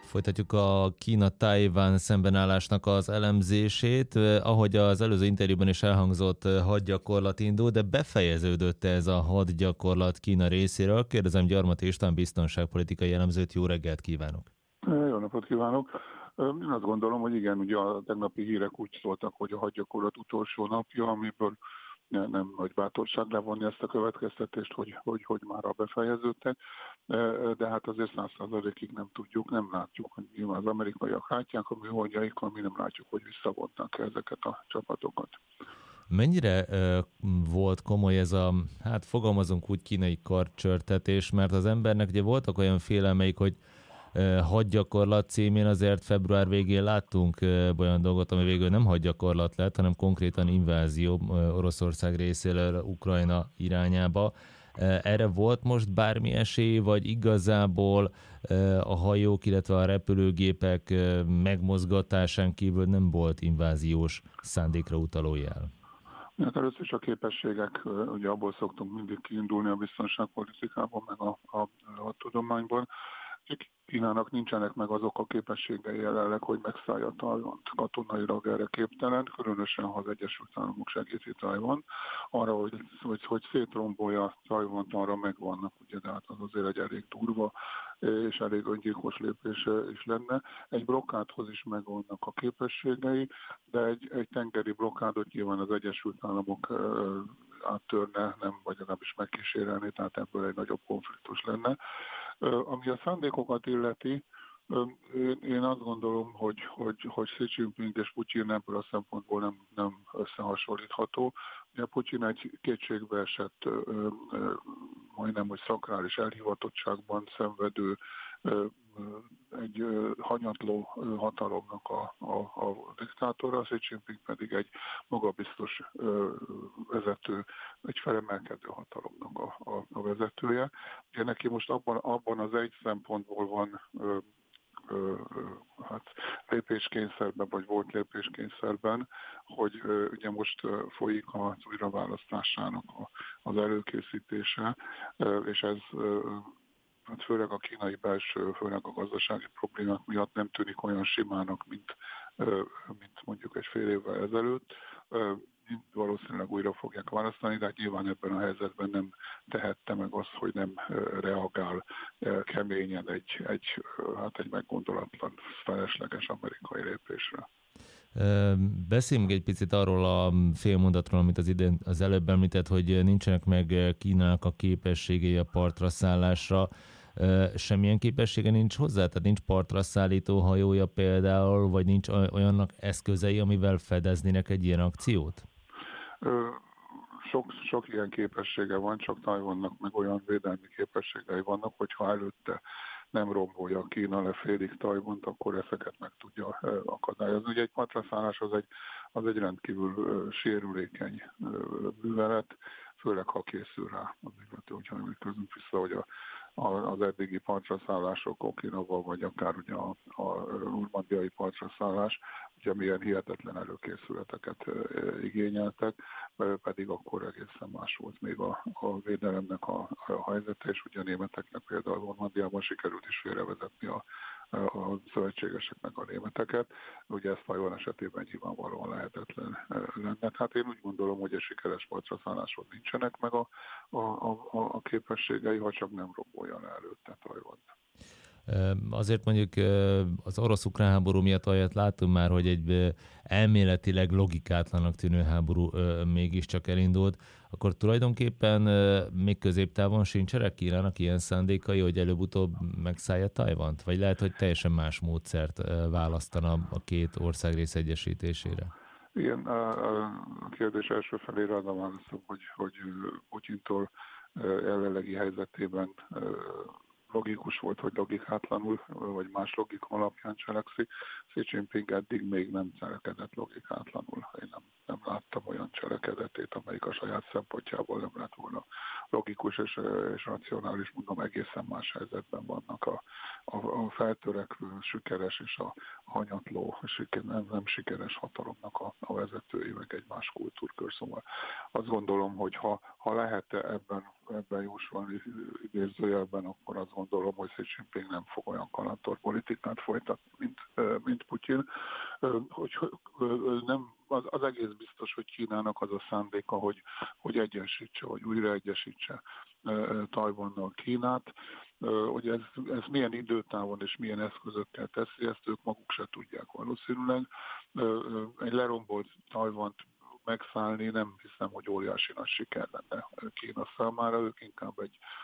Folytatjuk a Kína-Tajván szembenállásnak az elemzését. Ahogy az előző interjúban is elhangzott, hadgyakorlat indul, de befejeződött ez a hadgyakorlat Kína részéről. Kérdezem Gyarmati István biztonságpolitikai elemzőt, jó reggelt kívánok! Jó napot kívánok! Én azt gondolom, hogy igen, ugye a tegnapi hírek úgy szóltak, hogy a hadgyakorlat utolsó napja, amiből nem nagy bátorság levonni ezt a következtetést, hogy már befejeződtek, de hát azért 100%-ig nem tudjuk, nem látjuk, hogy nyilván az amerikaiak látják a műholdjaikkal, mi nem látjuk, hogy visszavonták ezeket a csapatokat. Mennyire volt komoly ez a, hát fogalmazunk úgy, kínai karcsörtetés, mert az embernek ugye voltak olyan félelmeik, hogy hadgyakorlat címén azért február végén láttunk olyan dolgot, ami végül nem hadgyakorlat lett, hanem konkrétan invázió Oroszország részéről Ukrajna irányába. Erre volt most bármi esély, vagy igazából a hajók, illetve a repülőgépek megmozgatásán kívül nem volt inváziós szándékra utaló jel? Hát először is a képességek, ugye abból szoktunk mindig kiindulni a biztonságpolitikában, meg a tudományban. Kínának nincsenek meg azok a képességei jelenleg, hogy megszállja Tajvant. Katonailag erre képtelen, különösen ha az Egyesült Államok segíti Tajvan. Arra, hogy szétrombolja Tajvant, arra megvannak, ugye, de hát az azért egy elég durva és elég öngyilkos lépés is lenne. Egy blokkádhoz is megvannak a képességei, de egy tengeri blokkádot nyilván az Egyesült Államok áttörne, nem, vagy legalábbis megkísérelni, tehát ebből egy nagyobb konfliktus lenne. Ami a szándékokat illeti, én azt gondolom, hogy Xi Jinping és Putyin ebből a szempontból nem összehasonlítható. Ugye Putyin egy kétségbeesett, majdnem, hogy szakrális elhivatottságban szenvedő, egy hanyatló hatalomnak a diktátora, Xi Jinping pedig egy magabiztos vezető, egy felemelkedő hatalomnak a vezetője. Ugye neki most abban az egy szempontból van hát lépéskényszerben, vagy volt lépéskényszerben, hogy ugye most folyik az újraválasztásának az előkészítése, és ez hát főleg a kínai belső, főleg a gazdasági problémák miatt nem tűnik olyan simának, mint mondjuk egy fél évvel ezelőtt. Valószínűleg újra fogják választani, de hát nyilván ebben a helyzetben nem tehette meg azt, hogy nem reagál keményen egy meggondolatlan, felesleges amerikai lépésre. Beszéljünk egy picit arról a félmondatról, amit az előbb említett, hogy nincsenek meg Kínának a képességei a partra szállásra. Semmilyen képessége nincs hozzá? Tehát nincs partra szállító hajója például, vagy nincs olyannak eszközei, amivel fedeznének egy ilyen akciót? Sok ilyen képessége van, csak Tajvannak meg olyan védelmi képességei vannak, hogyha előtte nem rombolja Kína le félig Tajvant, akkor ezeket meg tudja akadályozni. Ugye egy patraszállás az egy rendkívül sérülékeny művelet, főleg ha készül rá az illető, hogyha emlékezünk vissza, hogy az eddigi partraszállások Okinava, vagy akár ugye a normandiai partraszállás, ugye milyen hihetetlen előkészületeket igényeltek, pedig akkor egészen más volt még a védelemnek a helyzete, és ugye a németeknek például Normandiában sikerült is félrevezetni a szövetségeseknek a németeket. Ugye ez Tajvan esetében nyilvánvalóan lehetetlen lenne. Hát én úgy gondolom, hogy a sikeres partraszálláshoz nincsenek meg a képességei, ha csak nem rombolja le előtte Tajvant. Azért mondjuk az orosz-ukrán háború miatt olyat látunk már, hogy egy elméletileg logikátlanak tűnő háború mégiscsak elindult, akkor tulajdonképpen még középtávon sincsenek Kínának ilyen szándékai, hogy előbb-utóbb megszállja Tajvant? Vagy lehet, hogy teljesen más módszert választana a két országrész egyesítésére? Igen, a kérdés első felére az a válaszom, hogy Putyintól jelenlegi helyzetében logikus volt, hogy logikátlanul, vagy más logika alapján cselekszik. Xi Jinping eddig még nem cselekedett logikátlanul. Én nem láttam olyan cselekedetét, amelyik a saját szempontjából nem lett volna logikus és racionális, mondom, egészen más helyzetben vannak a feltörekvő, sikeres és a hanyatló, nem sikeres hatalomnak a vezetői, meg egy más kultúrkör. Szóval azt gondolom, hogy ha lehet ebben jósolni idézőjelben, akkor azt gondolom, hogy Xi Jinping nem fog olyan kalantorpolitikát folytatni, mint Putyin. Hogy nem, az egész biztos, hogy Kínának az a szándéka, hogy egyesítse, vagy újra egyesítse Tajvannal Kínát. Hogy ez milyen időtávon és milyen eszközökkel teszi, ezt ők maguk se tudják valószínűleg. Egy lerombolt Tajvant megszállni nem hiszem, hogy óriási nagy siker lenne Kína számára, ők inkább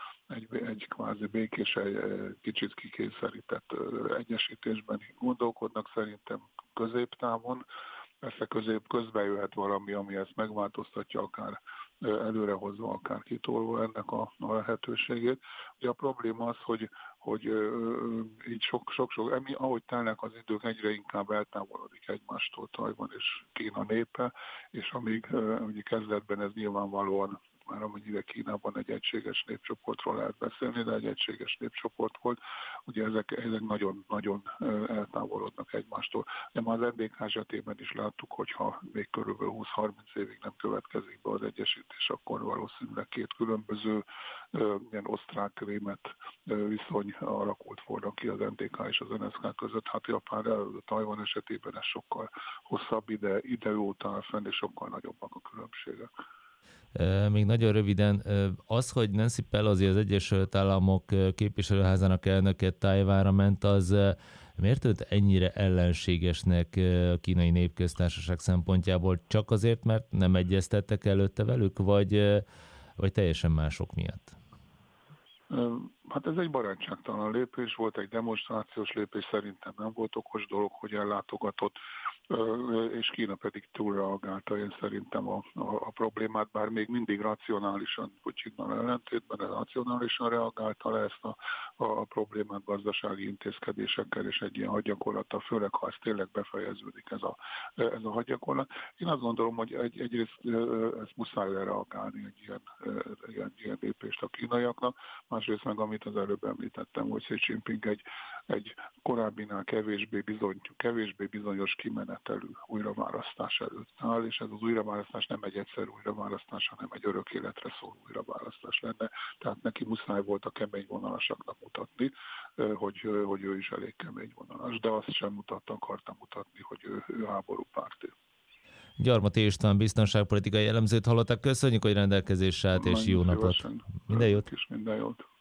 egy kvázi békés, kicsit kikényszerített egyesítésben gondolkodnak szerintem középtávon. Persze közben jöhet valami, ami ezt megváltoztatja, akár előrehozva, akár kitolva ennek a lehetőségét. Ugye a probléma az, hogy így sok, ahogy telnek az idők, egyre inkább eltávolodik egymástól Tajvan és Kína népe, és amíg ugye kezdetben ez nyilvánvalóan már amennyire Kínában egy egységes népcsoportról lehet beszélni, de egy egységes népcsoport volt, ugye ezek nagyon eltávolodnak egymástól. De már az NDK esetében is láttuk, hogyha még körülbelül 20-30 évig nem következik be az egyesítés, akkor valószínűleg két különböző ilyen osztrák-német viszony alakult volna ki az NDK és az NSZK között. Hát Japán, Tajvan esetében ez sokkal hosszabb idő óta áll fenn, és sokkal nagyobbak a különbségek. Még nagyon röviden, az, hogy Nancy Pelosi, az Egyesült Államok képviselőházának elnöke Tajvanra ment, az miért tűnt ennyire ellenségesnek a Kínai Népköztársaság szempontjából? Csak azért, mert nem egyeztettek előtte velük, vagy teljesen mások miatt? Hát ez egy barátságtalan lépés volt, egy demonstrációs lépés, szerintem nem volt okos dolog, hogy ellátogatott, és Kína pedig túlreagálta én szerintem a problémát, bár még mindig racionálisan, Putyinnal ellentétben racionálisan reagálta le ezt a problémát gazdasági intézkedésekkel és egy ilyen hadgyakorlattal, főleg ha ez tényleg befejeződik ez a hadgyakorlat. Én azt gondolom, hogy egyrészt ezt muszáj reagálni egy ilyen lépést a kínaiaknak, másrészt meg amit az előbb említettem, hogy Xi Jinping egy korábbinál kevésbé bizonyos kimenetelű újraválasztás előtt áll, és ez az újraválasztás nem egy egyszerű újraválasztás, hanem egy örök életre szóló újraválasztás lenne. Tehát neki muszáj volt a kemény vonalasaknak mutatni, hogy ő is elég kemény vonalas, de azt sem akarta mutatni, hogy ő háborúpárti. Gyarmati István biztonságpolitikai elemzőt hallottak. Köszönjük, hogy rendelkezésre állt, és jó napot! Minden jót! Minden jót!